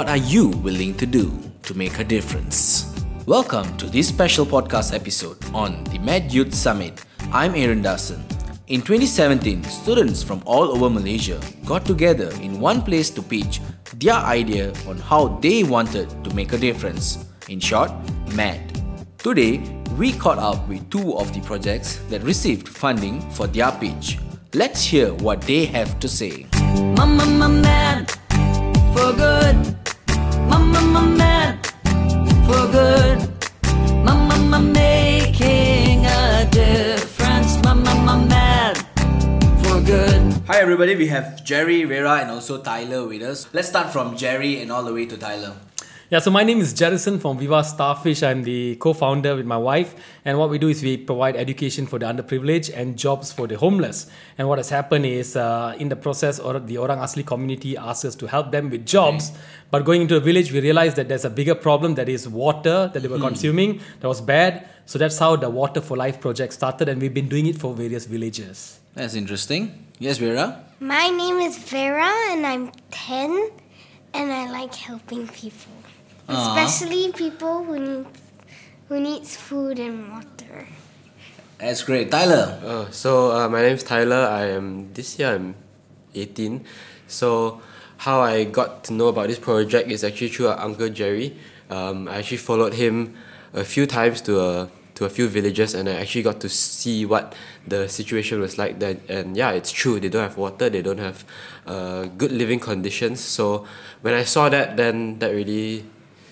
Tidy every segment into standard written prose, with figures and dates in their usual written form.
what are you willing to do to make a difference? Welcome to this special podcast episode on the Mad Youth Summit. I'm Aaron Dassen. In 2017, students from all over Malaysia got together in one place to pitch their idea on how they wanted to make a difference. In short, MAD. Today, we caught up with two of the projects that received funding for their pitch. Let's hear what they have to say. Mama, mad for good. Mama, mad for good. Mama, making a difference. Mama, mad for good. Hi everybody, we have Jerry, Vera and also Tyler with us. Let's start from Jerry and all the way to Tyler. Yeah, so my name is Jerison from Viva Starfish. I'm the co-founder with my wife, and what we do is we provide education for the underprivileged and jobs for the homeless. And what has happened is in the process, the Orang Asli community asked us to help them with jobs. But going into a village, we realized that there's a bigger problem, that is water that they were consuming that was bad. So that's how the Water for Life project started, and we've been doing it for various villages. That's interesting. Yes, Vera? My name is Vera and I'm 10 and I like helping people. Especially people who needs food and water. That's great. Tyler? My name is Tyler. This year I'm 18. So how I got to know about this project is actually through our Uncle Jerry. I actually followed him a few times to a few villages, and I actually got to see what the situation was like there. And yeah, it's true, they don't have water, they don't have good living conditions. So when I saw that, then that really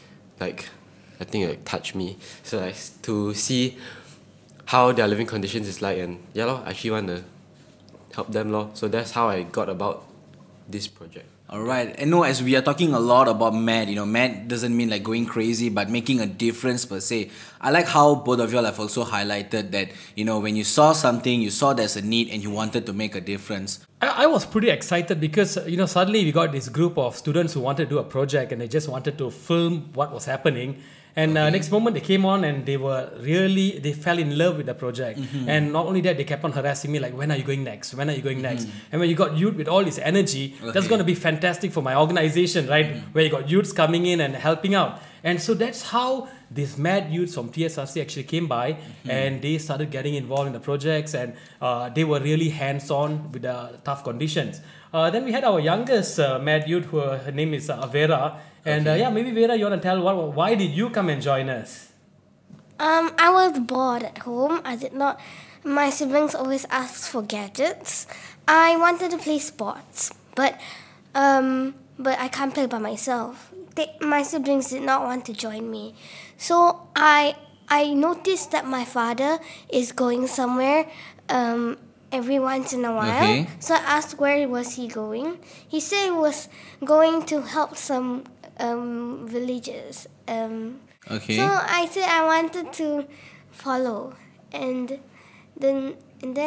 touched me. So to see how their living conditions is like, and I actually want to help them. So that's how I got about this project. Alright, and as we are talking a lot about MAD, MAD doesn't mean like going crazy, but making a difference per se. I like how both of y'all have also highlighted that, when you saw something, you saw there's a need and you wanted to make a difference. I was pretty excited because, suddenly we got this group of students who wanted to do a project and they just wanted to film what was happening. And next moment they came on and they fell in love with the project. And not only that, they kept on harassing me like, when are you going next? When are you going next? And when you got youth with all this energy, that's going to be fantastic for my organization, right? Where you got youths coming in and helping out. And so that's how these MAD youths from TSRC actually came by and they started getting involved in the projects, and they were really hands-on with the tough conditions. Then we had our youngest MAD youth, her name is Vera. And maybe Vera, you want to tell why did you come and join us? I was bored at home. My siblings always asked for gadgets. I wanted to play sports, but I can't play by myself. My siblings did not want to join me. So I noticed that my father is going somewhere every once in a while. Okay. So I asked where was he going. He said he was going to help some villages. So I said I wanted to follow, and then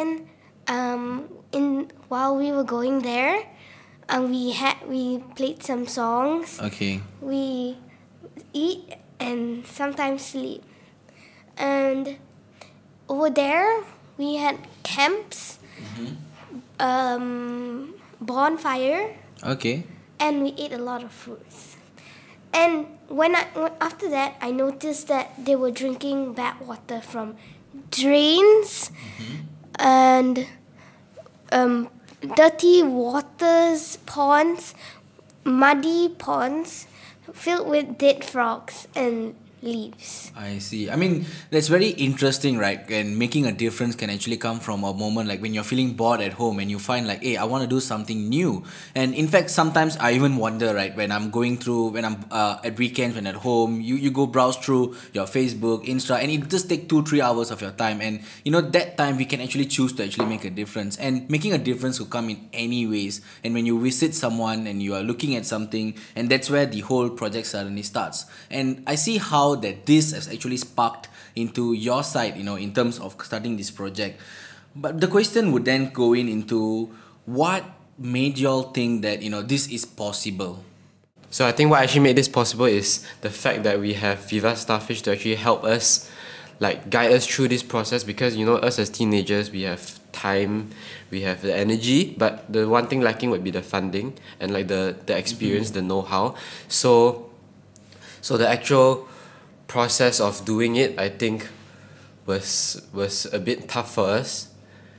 while we were going there, we played some songs. Okay. We eat and sometimes sleep, and over there we had camps, bonfire. Okay. And we ate a lot of fruits. And after that, I noticed that they were drinking bad water from drains and dirty waters, ponds, muddy ponds filled with dead frogs and leaves. I see. I mean, that's very interesting, right? And making a difference can actually come from a moment like when you're feeling bored at home and you find like, hey, I want to do something new. And in fact, sometimes I even wonder, right, when I'm at weekends, when at home, you go browse through your Facebook, Insta, and it just take 2-3 hours of your time. And that time we can actually choose to actually make a difference. And making a difference will come in any ways. And when you visit someone and you are looking at something, and that's where the whole project suddenly starts. And I see how that this has actually sparked into your side, in terms of starting this project. But the question would then go into what made y'all think that, this is possible? So I think what actually made this possible is the fact that we have Viva Starfish to actually help us, guide us through this process, because, us as teenagers, we have time, we have the energy, but the one thing lacking would be the funding and like the experience, the know-how. So the actual process of doing it, I think, was a bit tough for us.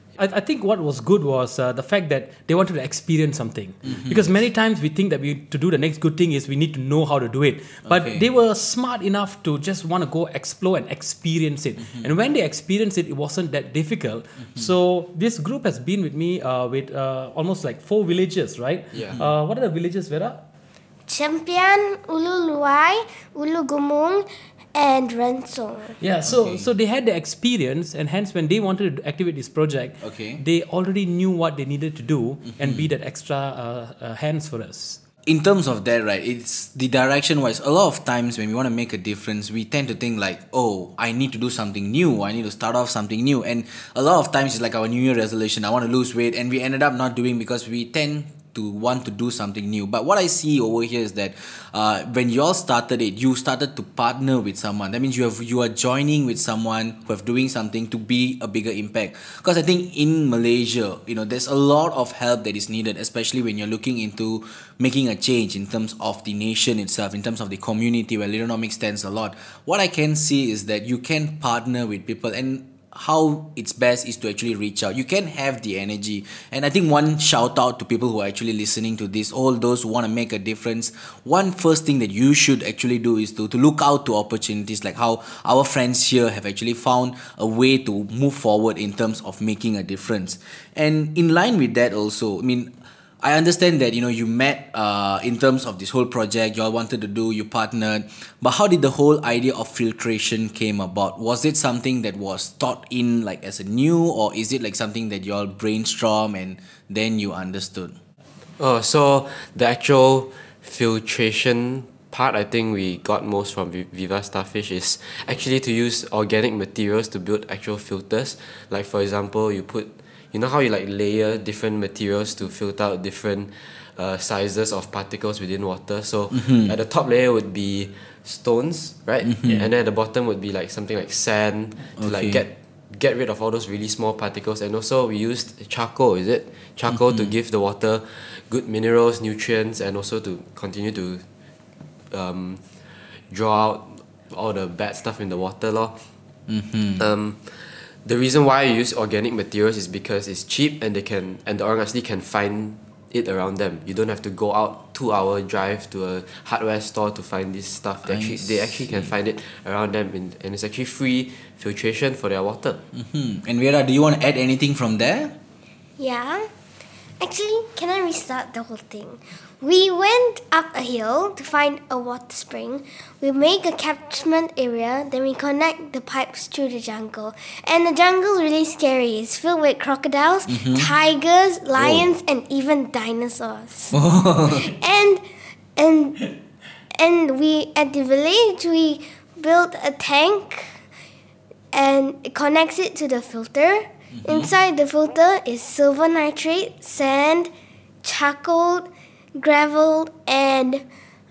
I think what was good was the fact that they wanted to experience something. Because many times we think that to do the next good thing is we need to know how to do it. But they were smart enough to just want to go explore and experience it. And when they experienced it, it wasn't that difficult. So this group has been with me with almost like 4 villages, right? Yeah. What are the villages, Vera? Champion, Ulu Luai, Ulu Gumung, and Rensong. Yeah, so they had the experience, and hence when they wanted to activate this project, they already knew what they needed to do and be that extra hands for us. In terms of that, right, it's the direction wise. A lot of times when we want to make a difference, we tend to think like, oh, I need to do something new. I need to start off something new. And a lot of times it's like our New Year resolution. I want to lose weight, and we ended up not doing because we tend to want to do something new. But what I see over here is that when you all started it, you started to partner with someone. That means you are joining with someone who are doing something to be a bigger impact. Because I think in Malaysia, there's a lot of help that is needed, especially when you're looking into making a change in terms of the nation itself, in terms of the community where Litronomics stands a lot. What I can see is that you can partner with people, and how it's best is to actually reach out. You can have the energy, and I think one shout out to people who are actually listening to this, all those who want to make a difference. One first thing that you should actually do is to look out to opportunities, like how our friends here have actually found a way to move forward in terms of making a difference. And in line with that also, I understand that you met in terms of this whole project, you all wanted to do, you partnered, but how did the whole idea of filtration came about? Was it something that was taught in like as a new, or is it like something that you all brainstorm and then you understood? Oh, so the actual filtration part, I think we got most from Viva Starfish, is actually to use organic materials to build actual filters. Like for example, you know how you like layer different materials to filter out different sizes of particles within water? So at the top layer would be stones, right? And then at the bottom would be like something like sand to like get rid of all those really small particles. And also we used charcoal, Charcoal to give the water good minerals, nutrients, and also to continue to draw out all the bad stuff in the water lor. The reason why I use organic materials is because it's cheap, and the orang asli can find it around them. You don't have to go out 2-hour drive to a hardware store to find this stuff. They actually can find it around them, and it's actually free filtration for their water. And Vera, do you want to add anything from there? Yeah. Actually, can I restart the whole thing? We went up a hill to find a water spring. We make a catchment area, then we connect the pipes through the jungle. And the jungle is really scary. It's filled with crocodiles, tigers, lions, and even dinosaurs. And we at the village we built a tank, and it connects it to the filter. Inside the filter is silver nitrate, sand, charcoal, gravel, and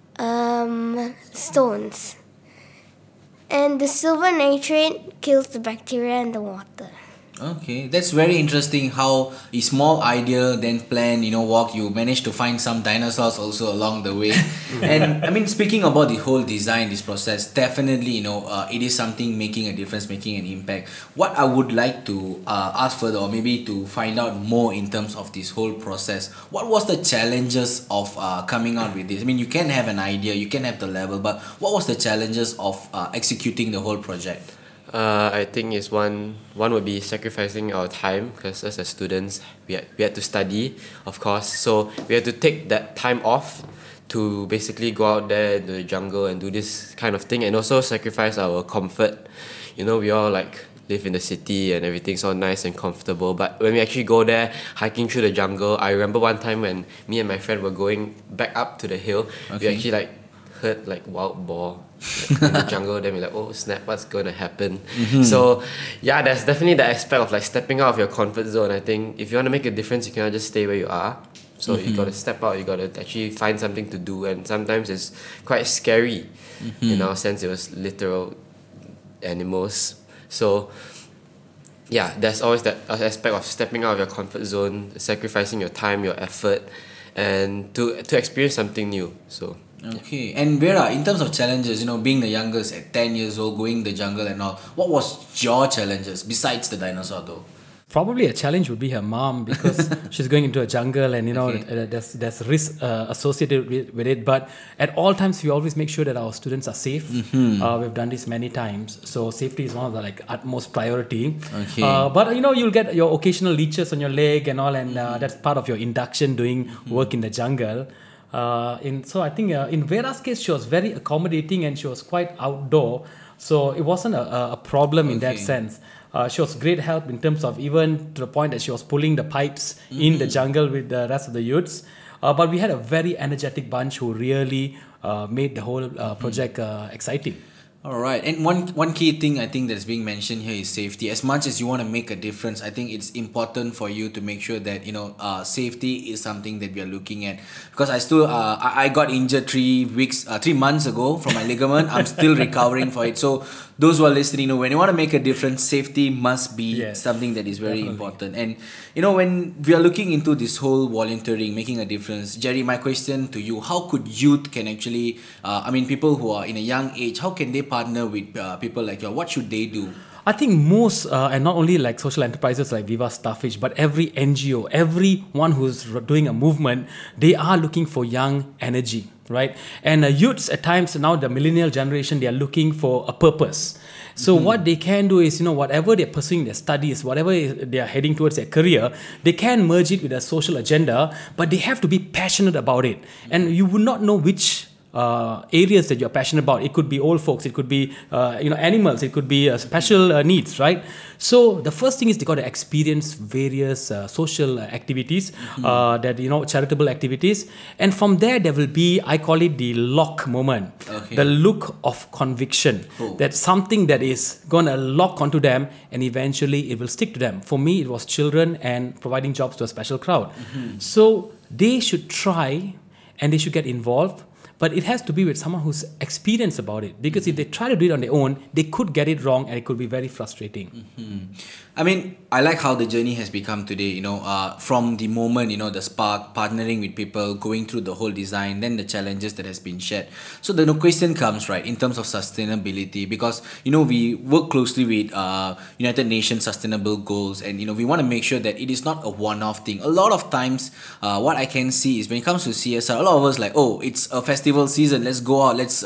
stones. And the silver nitrate kills the bacteria in the water. Okay, that's very interesting how a small idea then plan, walk, you managed to find some dinosaurs also along the way. And speaking about the whole design, this process, definitely, it is something making a difference, making an impact. What I would like to ask further, or maybe to find out more in terms of this whole process, what was the challenges of coming out with this? You can have an idea, you can have the level, but what was the challenges of executing the whole project? I think is one would be sacrificing our time, because as students we had to study, of course, so we had to take that time off to basically go out there in the jungle and do this kind of thing, and also sacrifice our comfort. We all like live in the city and everything's all nice and comfortable, but when we actually go there hiking through the jungle, I remember one time when me and my friend were going back up to the hill, we actually heard wild boar in the jungle. Then we're like, oh snap, what's gonna happen? So yeah, there's definitely the aspect of stepping out of your comfort zone. I think if you want to make a difference, you cannot just stay where you are. So you gotta step out, you gotta actually find something to do, and sometimes it's quite scary. In our sense, it was literal animals. So yeah, there's always that aspect of stepping out of your comfort zone, sacrificing your time, your effort, and to experience something new. So Okay, and Vera, in terms of challenges, being the youngest at 10 years old, going the jungle and all, what was your challenges besides the dinosaur though? Probably a challenge would be her mom because she's going into a jungle and Okay. there's risk associated with it. But at all times, we always make sure that our students are safe. We've done this many times, so safety is one of the utmost priority. Okay. But you'll get your occasional leeches on your leg and all, and that's part of your induction doing work in the jungle. So I think in Vera's case, she was very accommodating and she was quite outdoor. So it wasn't a problem in that Okay. sense. She was great help in terms of even to the point that she was pulling the pipes in the jungle with the rest of the youths. But we had a very energetic bunch who really made the whole project exciting. All right, and one key thing I think that's being mentioned here is safety. As much as you want to make a difference, I think it's important for you to make sure that safety is something that we are looking at. Because I got injured 3 months ago from my ligament. I'm still recovering for it. So those who are listening, when you want to make a difference, safety must be Yes, something that is very definitely. important. And when we are looking into this whole volunteering, making a difference, Jerry, my question to you: how could youth can actually, people who are in a young age, how can they partner with people like you? What should they do? I think most, and not only like social enterprises like Viva Starfish, but every NGO, everyone who's doing a movement, they are looking for young energy, right? And youths at times, now the millennial generation, they are looking for a purpose. So what they can do is, whatever they're pursuing their studies, whatever they are heading towards their career, they can merge it with a social agenda, but they have to be passionate about it. And you would not know which areas that you're passionate about. It could be old folks, it could be animals, it could be special needs, right? So the first thing is they got to experience various social activities, charitable activities, and from there will be, I call it the lock moment, Okay. the look of conviction. Cool. That's something that is gonna lock onto them, and eventually it will stick to them. For me, it was children and providing jobs to a special crowd. So they should try and they should get involved. But it has to be with someone who's experienced about it. Because if they try to do it on their own, they could get it wrong and it could be very frustrating. I like how the journey has become today, from the moment, the spark, partnering with people, going through the whole design, then the challenges that has been shared. So the question comes, right, in terms of sustainability, because, we work closely with United Nations Sustainable Goals, and, we want to make sure that it is not a one-off thing. A lot of times, what I can see is when it comes to CSR, a lot of us like, oh, it's a festival season, let's go out, let's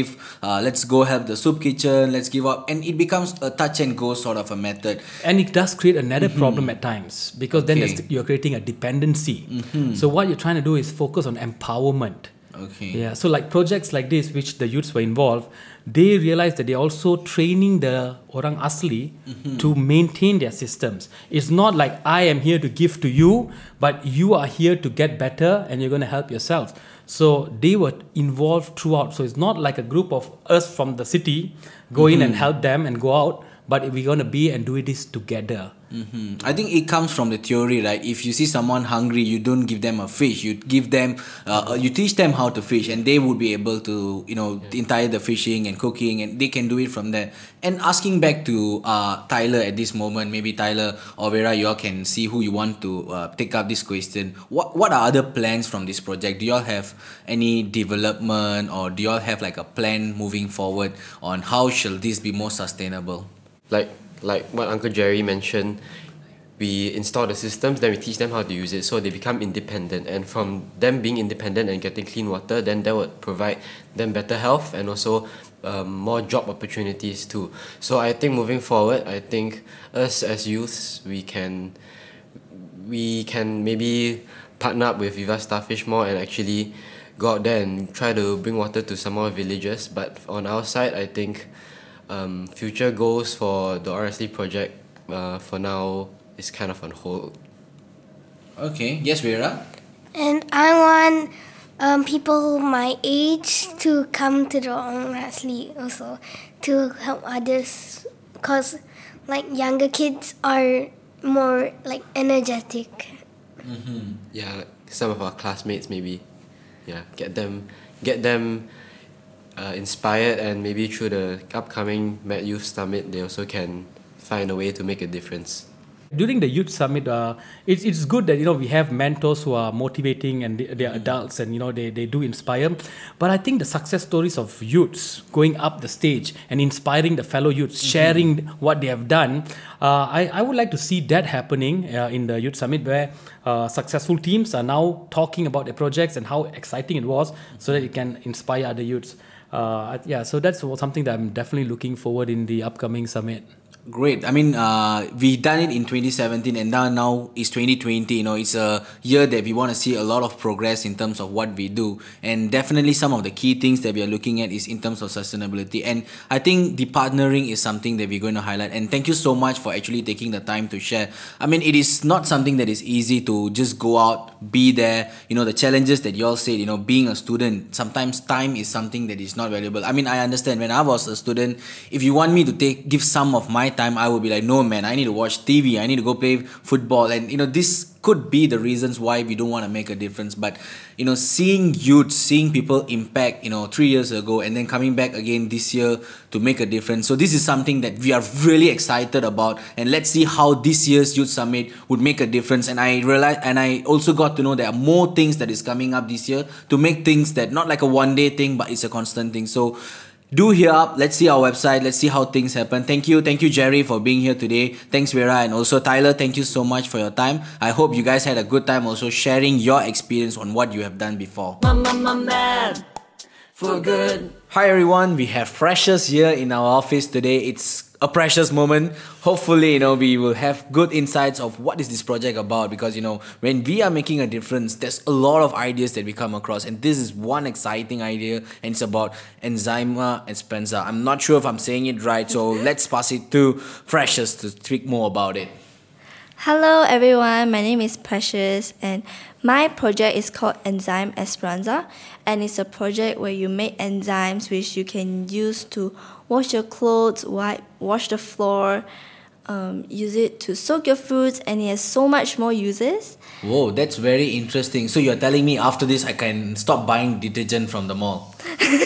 go help the soup kitchen, let's give up, and it becomes a touch and go sort of a method. And it does create another problem at times because then Okay. you're creating a dependency. So what you're trying to do is focus on empowerment. Okay. Yeah, so like projects like this, which the youths were involved, they realized that they're also training the orang asli to maintain their systems. It's not like I am here to give to you, but you are here to get better and you're going to help yourself. So they were involved throughout. So it's not like a group of us from the city go in and help them and go out, but we're going to be and do this together. I think it comes from the theory, right? If you see someone hungry, you don't give them a fish. You give them, you teach them how to fish, and they would be able to, entire the fishing and cooking, and they can do it from there. And asking back to Tyler at this moment, maybe Tyler or Vera, you all can see who you want to take up this question. What are other plans from this project? Do you all have any development, or do you all have like a plan moving forward on how shall this be more sustainable? Like what Uncle Jerry mentioned, we install the systems, then we teach them how to use it so they become independent. And from them being independent and getting clean water, then that would provide them better health and also more job opportunities too. So I think moving forward, I think us as youths, we can maybe partner up with Viva Starfish more and actually go out there and try to bring water to some more villages. But on our side, I think future goals for the RSD project for now is kind of on hold. Okay. Yes, Vera? And I want people my age to come to the Rasli also to help others, because like younger kids are more like energetic. Yeah, like some of our classmates maybe. Yeah, get them inspired, and maybe through the upcoming Mad Youth Summit they also can find a way to make a difference. During the youth summit, it's good that we have mentors who are motivating and they are adults and they do inspire. But I think the success stories of youths going up the stage and inspiring the fellow youths, sharing what they have done, I would like to see that happening in the youth summit, where successful teams are now talking about their projects and how exciting it was, so that it can inspire other youths. So that's something that I'm definitely looking forward in the upcoming summit. Great. I mean, we done it in 2017 and now it's 2020. It's a year that we want to see a lot of progress in terms of what we do. And definitely some of the key things that we are looking at is in terms of sustainability. And I think the partnering is something that we're going to highlight. And thank you so much for actually taking the time to share. I mean, it is not something that is easy to just go out, be there. The challenges that you all said, being a student, sometimes time is something that is not valuable. I mean, I understand when I was a student, if you want me to give some of my time, I would be like, no man, I need to watch TV, I need to go play football. And this could be the reasons why we don't want to make a difference. But seeing youth, seeing people impact 3 years ago and then coming back again this year to make a difference, so this is something that we are really excited about. And let's see how this year's youth summit would make a difference. And I realized, and I also got to know there are more things that is coming up this year to make things that not like a one day thing, but it's a constant thing. So do hit up. Let's see our website. Let's see how things happen. Thank you, Jerry, for being here today. Thanks, Vera, and also Tyler. Thank you so much for your time. I hope you guys had a good time also sharing your experience on what you have done before. Mad for good. Hi everyone, we have Precious here in our office today. It's a precious moment. Hopefully, we will have good insights of what is this project about, because when we are making a difference, there's a lot of ideas that we come across, and this is one exciting idea, and it's about Enzyma Esperanza. I'm not sure if I'm saying it right, so let's pass it to Precious to speak more about it. Hello everyone, my name is Precious and my project is called Enzyme Esperanza, and it's a project where you make enzymes which you can use to wash your clothes, wash the floor, use it to soak your fruits, and it has so much more uses. Whoa, that's very interesting. So you're telling me after this I can stop buying detergent from the mall?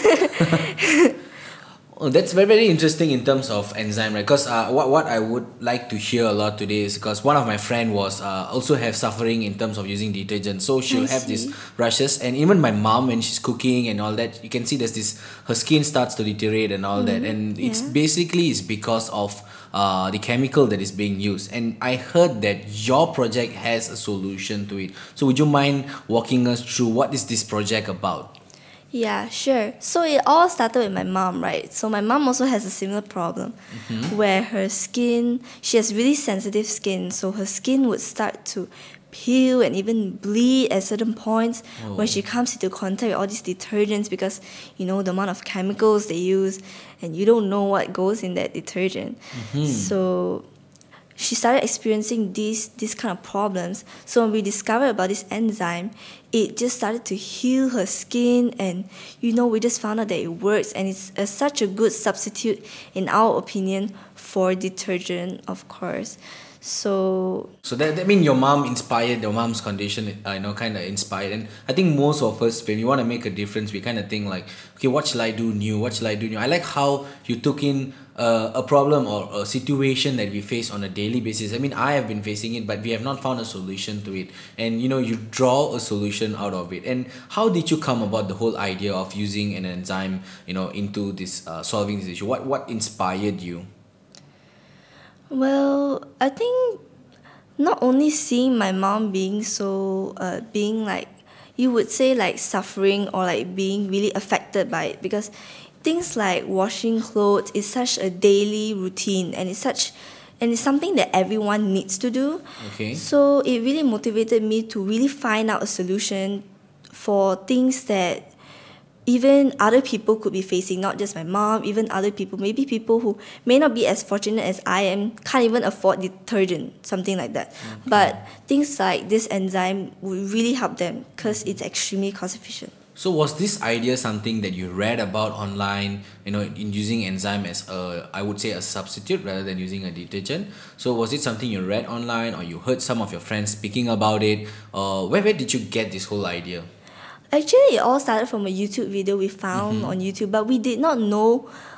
Oh, that's very, very interesting in terms of enzyme, right? Because what I would like to hear a lot today is because one of my friend was also have suffering in terms of using detergent. So she'll have these rashes, and even my mom, when she's cooking and all that, you can see there's this, her skin starts to deteriorate and all that, and it's basically is because of the chemical that is being used. And I heard that your project has a solution to it. So would you mind walking us through what is this project about? Yeah, sure. So it all started with my mom, right? So my mom also has a similar problem where her skin, she has really sensitive skin, so her skin would start to peel and even bleed at certain points when she comes into contact with all these detergents, because the amount of chemicals they use and you don't know what goes in that detergent. So she started experiencing these kind of problems. So when we discovered about this enzyme, it just started to heal her skin, and we just found out that it works, and it's such a good substitute in our opinion for detergent, of course. So that means your mom inspired, your mom's condition, kind of inspired. And I think most of us, when we want to make a difference, we kind of think like, okay, what shall I do new? What shall I do new? I like how you took in a problem or a situation that we face on a daily basis. I mean, I have been facing it, but we have not found a solution to it. And you draw a solution out of it. And how did you come about the whole idea of using an enzyme, into this solving this issue? What inspired you? Well, I think not only seeing my mom being so, being like, you would say like suffering or like being really affected by it, because things like washing clothes is such a daily routine, and it's something that everyone needs to do. Okay. So it really motivated me to really find out a solution for things that even other people could be facing, not just my mom, even other people, maybe people who may not be as fortunate as I am, can't even afford detergent, something like that. But things like this enzyme would really help them because it's extremely cost efficient. So was this idea something that you read about online, in using enzyme as I would say a substitute rather than using a detergent? So was it something you read online, or you heard some of your friends speaking about it? Or where did you get this whole idea? Actually, it all started from a YouTube video we found on YouTube, but we did not know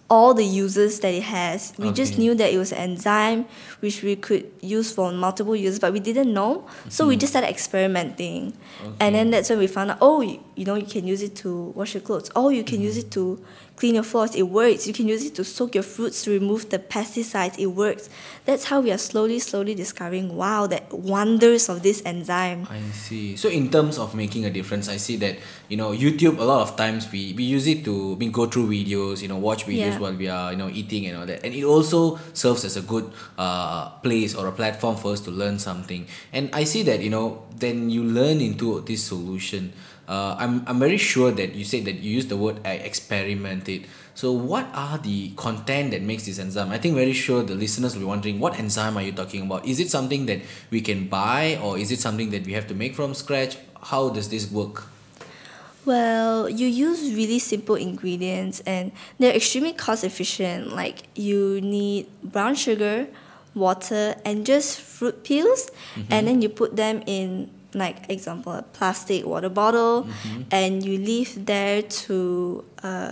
all the uses that it has. We just Okay. knew that it was an enzyme which we could use for multiple uses, but we didn't know. So we just started experimenting. And then that's when we found out, oh, you know, you can use it to wash your clothes. Oh, you can use it to clean your floors. It works. You can use it to soak your fruits to remove the pesticides. It works. That's how we are slowly discovering, wow, the wonders of this enzyme. I see. So in terms of making a difference, I see that, you know, YouTube, a lot of times we use it to go through videos, you know, watch videos Yeah. while we are, you know, eating and all that. And it also serves as a good place or a platform for us to learn something. And I see that, you know, then you learn into this solution. I'm very sure that you said that you used the word experimented. So what are the content that makes this enzyme? I think very sure the listeners will be wondering, what enzyme are you talking about? Is it something that we can buy, or is it something that we have to make from scratch? How does this work? Well, you use really simple ingredients and they're extremely cost efficient. Like you need brown sugar, water, and just fruit peels, and then you put them in, like example, a plastic water bottle, and you leave there to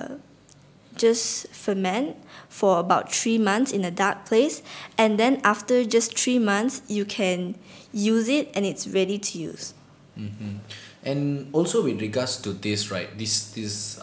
just ferment for about 3 months in a dark place, and then after just 3 months you can use it and it's ready to use. And also with regards to this, right, these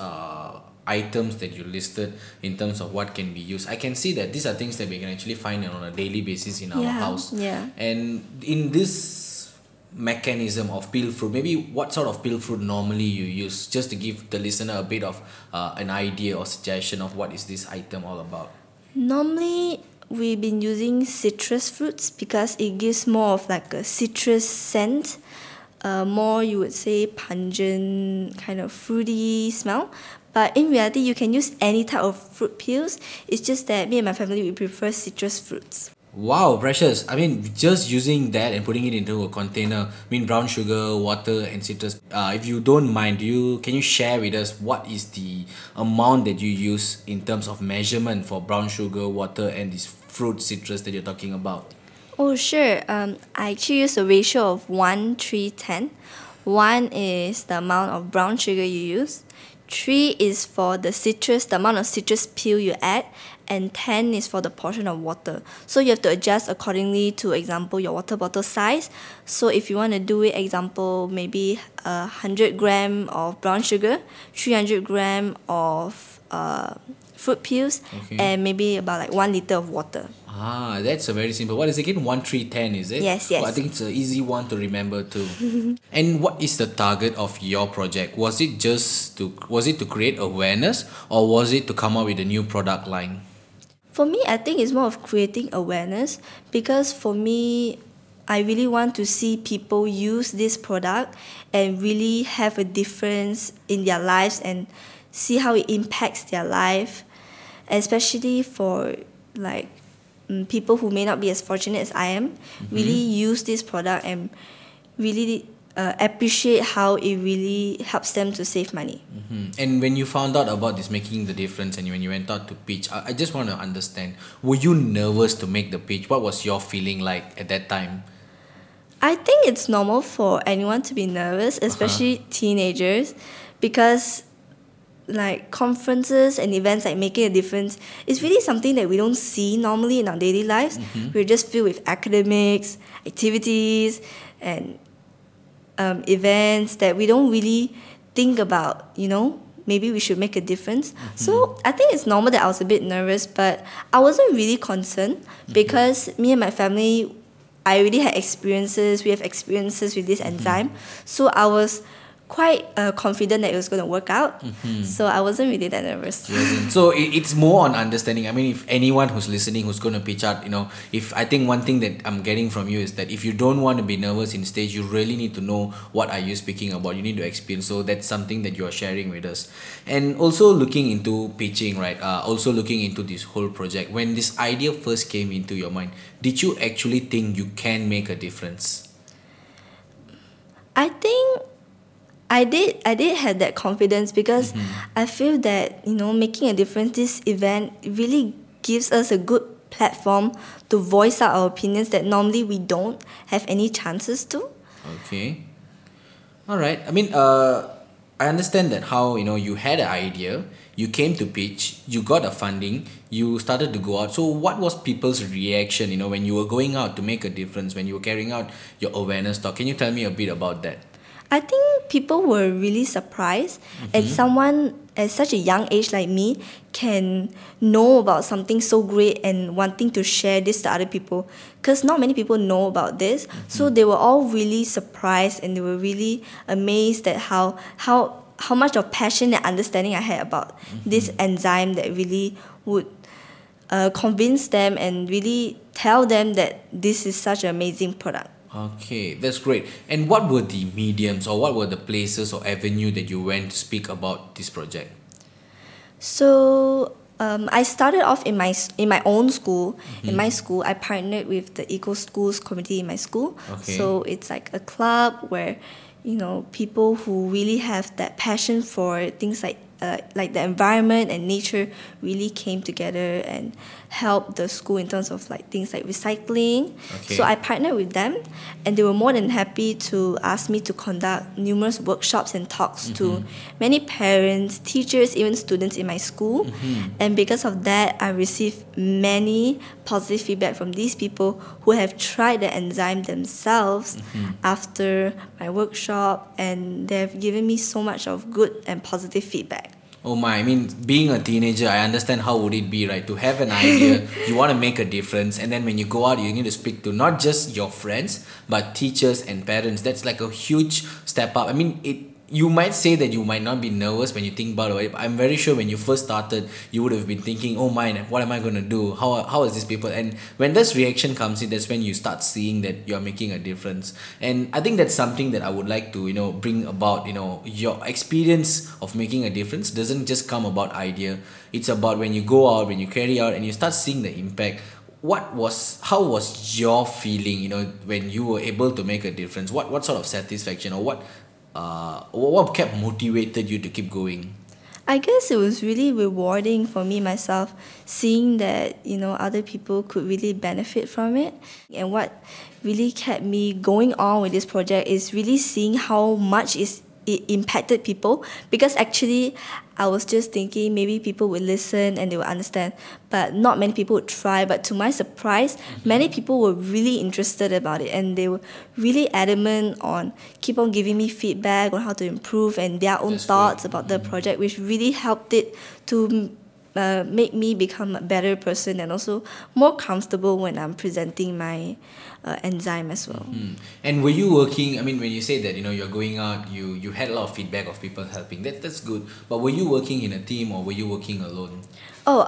items that you listed in terms of what can be used, I can see that these are things that we can actually find on a daily basis in our Yeah, house. yeah. And in this mechanism of peel fruit, maybe what sort of peel fruit normally you use, just to give the listener a bit of an idea or suggestion of what is this item all about. Normally, we've been using citrus fruits because it gives more of like a citrus scent, more you would say pungent, kind of fruity smell. But in reality, you can use any type of fruit peels. It's just that me and my family, we prefer citrus fruits. Wow, precious. I mean, just using that and putting it into a container, I mean, brown sugar, water, and citrus. If you don't mind, can you share with us what is the amount that you use in terms of measurement for brown sugar, water, and this fruit citrus that you're talking about? Oh, sure. I actually use a ratio of 1:3:10. 1 is the amount of brown sugar you use. 3 is for the amount of citrus peel you add, and 10 is for the portion of water. So you have to adjust accordingly to, example, your water bottle size. So if you want to do it, example, maybe 100 gram of brown sugar, 300 gram of fruit peels, Okay. and maybe about like 1 liter of water. That's a very simple. What is it again? 1-3-10, is it? Yes. I think it's an easy one to remember too. And what is the target of your project? Was it to create awareness, or was it to come up with a new product line? For me, I think it's more of creating awareness, because for me, I really want to see people use this product and really have a difference in their lives and see how it impacts their life, especially for like people who may not be as fortunate as I am. Really use this product and really appreciate how it really helps them to save money. And when you found out about this making the difference, and when you went out to pitch, I just want to understand, were you nervous to make the pitch? What was your feeling like at that time? I think it's normal for anyone to be nervous, especially teenagers, because like conferences and events like making a difference is really something that we don't see normally in our daily lives. We're just filled with academics, activities, and events that we don't really think about, you know, maybe we should make a difference. So I think it's normal that I was a bit nervous, but I wasn't really concerned because me and my family, I already had experiences. We have experiences with this enzyme. So I was quite confident that it was going to work out. So I wasn't really that nervous. So it's more on understanding. I mean, if anyone who's listening who's going to pitch out, you know, if I think one thing that I'm getting from you is that if you don't want to be nervous in stage, you really need to know what are you speaking about. You need to experience. So that's something that you are sharing with us. And also looking into pitching, right? Also looking into this whole project. When this idea first came into your mind, did you actually think you can make a difference? I think I did have that confidence because I feel that, you know, making a difference, this event really gives us a good platform to voice out our opinions that normally we don't have any chances to. Okay. All right. I mean, I understand that how you had an idea, you came to pitch, you got a funding, you started to go out. So what was people's reaction? When you were going out to make a difference, when you were carrying out your awareness talk? Can you tell me a bit about that? I think people were really surprised at someone at such a young age like me can know about something so great and wanting to share this to other people, because not many people know about this. So they were all really surprised and they were really amazed at how much of passion and understanding I had about this enzyme that really would convince them and really tell them that this is such an amazing product. Okay, that's great. And what were the mediums, or what were the places or avenue that you went to speak about this project? So I started off in my own school. In my school, I partnered with the Eco Schools committee in my school. Okay. So it's like a club where people who really have that passion for things like the environment and nature really came together and helped the school in terms of like things like recycling. Okay. So I partnered with them, and they were more than happy to ask me to conduct numerous workshops and talks to many parents, teachers, even students in my school. And because of that, I received many positive feedback from these people who have tried the enzyme themselves after my workshop, and they have given me so much of good and positive feedback. Oh my, I mean, being a teenager, I understand how would it be, right? To have an idea, you want to make a difference, and then when you go out, you need to speak to not just your friends, but teachers and parents. That's like a huge step up. I mean, you might say that you might not be nervous when you think about it, but I'm very sure when you first started, you would have been thinking, oh my, what am I going to do? How is this people? And when this reaction comes in, that's when you start seeing that you're making a difference. And I think that's something that I would like to, bring about, your experience of making a difference doesn't just come about idea. It's about when you go out, when you carry out, and you start seeing the impact. How was your feeling, when you were able to make a difference? What sort of satisfaction, or what kept motivated you to keep going? I guess it was really rewarding for me myself, seeing that other people could really benefit from it. And what really kept me going on with this project is really seeing how much it impacted people, because actually I was just thinking maybe people would listen and they would understand, but not many people would try. But to my surprise, many people were really interested about it, and they were really adamant on keep on giving me feedback on how to improve and their own That's thoughts great. about the project, which really helped it to make me become a better person and also more comfortable when I'm presenting my enzyme as well. And were you working, I mean, when you say that, you're going out, you had a lot of feedback of people helping. That's good. But were you working in a team, or were you working alone? Oh,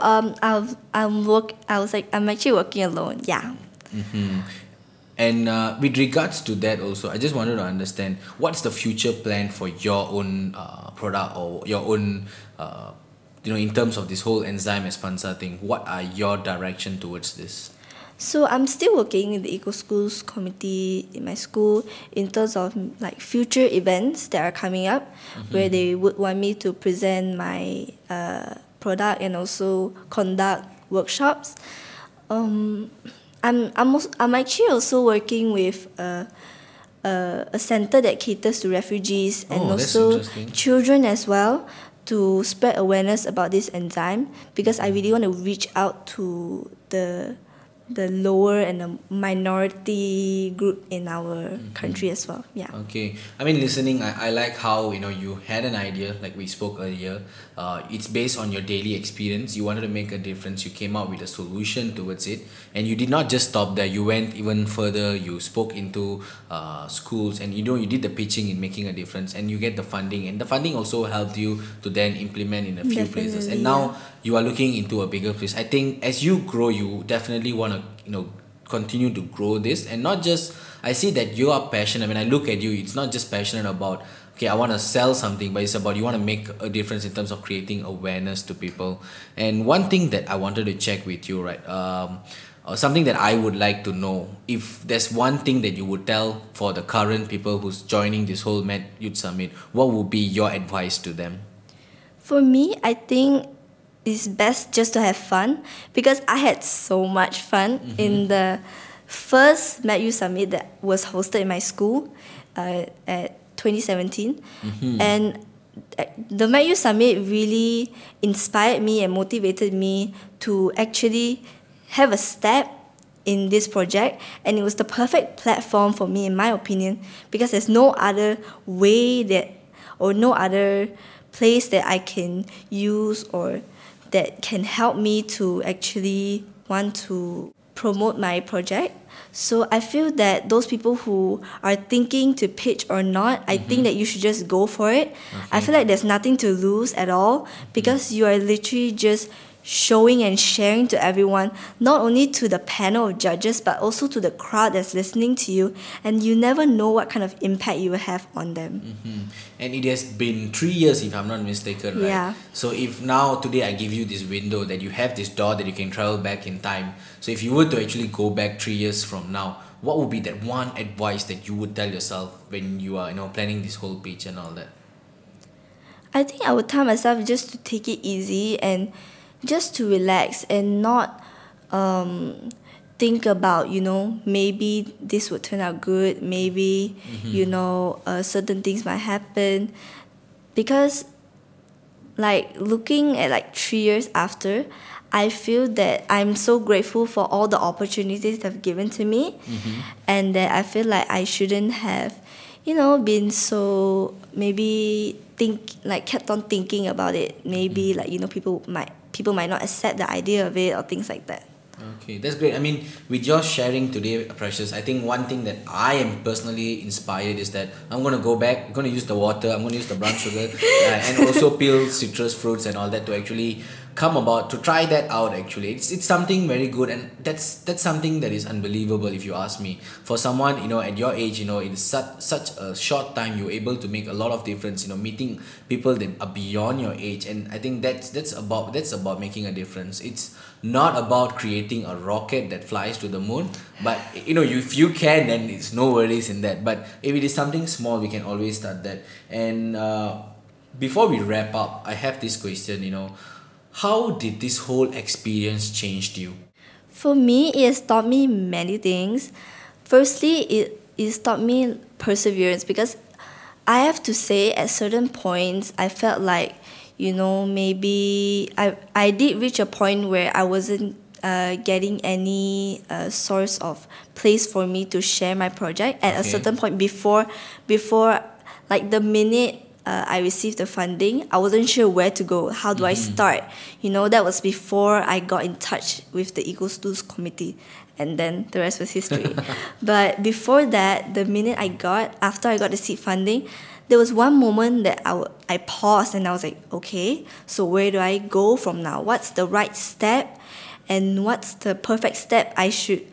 I'm actually working alone. Yeah. And with regards to that also, I just wanted to understand, what's the future plan for your own product, or your own, in terms of this whole enzyme Espansa thing? What are your direction towards this? So I'm still working in the Eco Schools committee in my school in terms of like future events that are coming up, where they would want me to present my product and also conduct workshops. I'm actually also working with a center that caters to refugees and Oh, that's also interesting. children as well, to spread awareness about this enzyme, because I really want to reach out to the lower and the minority group in our country as well. Yeah. Okay. I mean, listening, I like how, you had an idea, like we spoke earlier. It's based on your daily experience. You wanted to make a difference. You came out with a solution towards it. And you did not just stop there. You went even further. You spoke into schools, and, you did the pitching in making a difference, and you get the funding. And the funding also helped you to then implement in a few places. And Definitely, now you are looking into a bigger place. I think as you grow, you definitely want to, continue to grow this, and not just, I see that you are passionate. When I look at you, it's not just passionate about, okay, I want to sell something, but it's about you want to make a difference in terms of creating awareness to people. And one thing that I wanted to check with you, right, something that I would like to know, if there's one thing that you would tell for the current people who's joining this whole Med Youth Summit, what would be your advice to them? For me, I think it's best just to have fun, because I had so much fun in the first Med Youth Summit that was hosted in my school at 2017. And the MacU Summit really inspired me and motivated me to actually have a step in this project, and it was the perfect platform for me, in my opinion, because there's no other way that, or no other place that I can use or that can help me to actually want to promote my project. So I feel that those people who are thinking to pitch or not, I think that you should just go for it. I feel like there's nothing to lose at all, because you are literally just showing and sharing to everyone, not only to the panel of judges, but also to the crowd that's listening to you, and you never know what kind of impact you will have on them. And it has been 3 years, if I'm not mistaken, right? Yeah. So if now today I give you this window, that you have this door that you can travel back in time. So if you were to actually go back 3 years from now, what would be that one advice that you would tell yourself when you are, planning this whole pitch and all that? I think I would tell myself just to take it easy and just to relax and not think about, maybe this would turn out good, maybe, certain things might happen. Because, looking at 3 years after, I feel that I'm so grateful for all the opportunities that have given to me, and that I feel like I shouldn't have, been so, maybe kept on thinking about it. Maybe people might not accept the idea of it or things like that. Okay, that's great. I mean, with your sharing today, Precious, I think one thing that I am personally inspired is that I'm going to go back, I'm going to use the water, I'm going to use the brown sugar, and also peel citrus fruits and all that to actually to try that out. Actually, it's something very good, and that's something that is unbelievable, if you ask me. For someone at your age, in such a short time, you're able to make a lot of difference. Meeting people that are beyond your age, and I think that's about making a difference. It's not about creating a rocket that flies to the moon, but if you can, then it's no worries in that. But if it is something small, we can always start that. And before we wrap up, I have this question. How did this whole experience change you? For me, it has taught me many things. Firstly, it taught me perseverance, because I have to say, at certain points, I felt like, maybe I did reach a point where I wasn't getting any source of place for me to share my project. At a certain point, before the minute I received the funding, I wasn't sure where to go. How do I start? That was before I got in touch with the Eagle Schools Committee, and then the rest was history. But before that, after I got the seed funding, there was one moment that I paused and I was like, okay, so where do I go from now? What's the right step, and what's the perfect step I should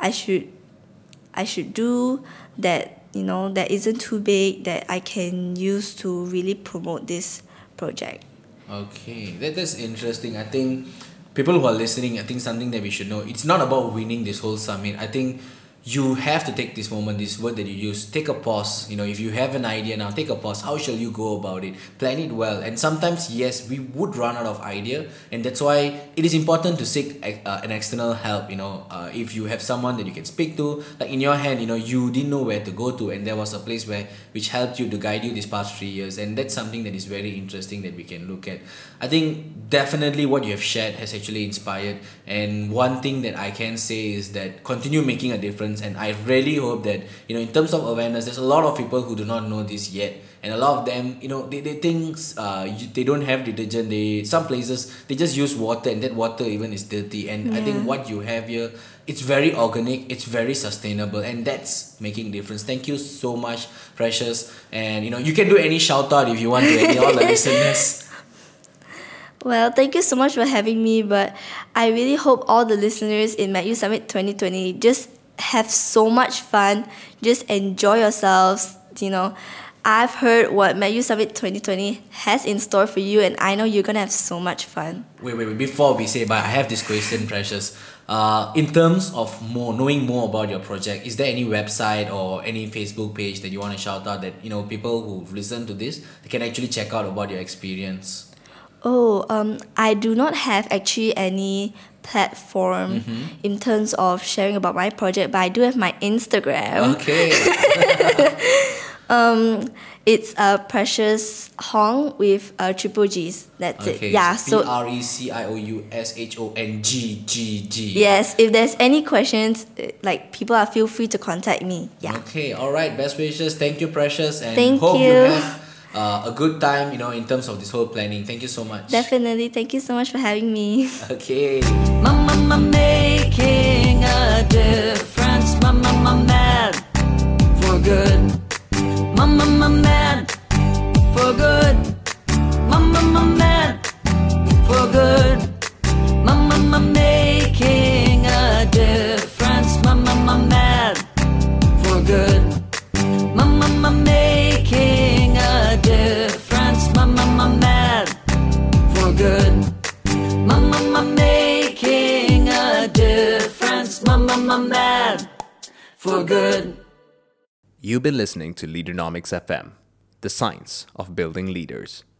do that that isn't too big, that I can use to really promote this project. Okay, that's interesting. I think people who are listening, I think something that we should know, it's not about winning this whole summit. I think you have to take this moment, this word that you use, take a pause. If you have an idea now, take a pause. How shall you go about it? Plan it well. And sometimes, yes, we would run out of idea, and that's why it is important to seek an external help. If you have someone that you can speak to, like in your hand, you didn't know where to go to, and there was a place which helped you to guide you these past 3 years, and that's something that is very interesting that we can look at. I think definitely what you have shared has actually inspired, and one thing that I can say is that continue making a difference. And I really hope that in terms of awareness, there's a lot of people who do not know this yet, and a lot of them they think they don't have detergent. Some places they just use water, and that water even is dirty. And I think what you have here, it's very organic, it's very sustainable, and that's making a difference. Thank you so much, Precious. And you can do any shout out if you want to all the listeners. Well, thank you so much for having me, but I really hope all the listeners in MacU Summit 2020 just have so much fun, just enjoy yourselves. I've heard what MacU Summit 2020 has in store for you, and I know you're gonna have so much fun. Wait, before we say bye, I have this question, Precious. In terms of knowing more about your project, is there any website or any Facebook page that you want to shout out that people who've listened to this, they can actually check out about your experience? I do not have actually any platform in terms of sharing about my project, but I do have my Instagram. Okay. It's Precious Hong with triple G's. That's it. Yeah. So PRECIOUSHONGGG. yes, if there's any questions, like people are feel free to contact me. Yeah. Okay, all right. Best wishes. Thank you, Precious, and Thank hope you you. have a good time. In terms of this whole planning. Thank you so much. Definitely. Thank you so much for having me. Okay. Mama making a difference. Mama mad for good. Mama mad for good. Mama mad for good. Mama making a difference. Mama mad for good. Mama making a difference. Mama mad for good. Mama making a difference. Mama mad for good. You've been listening to Leadernomics FM, the science of building leaders.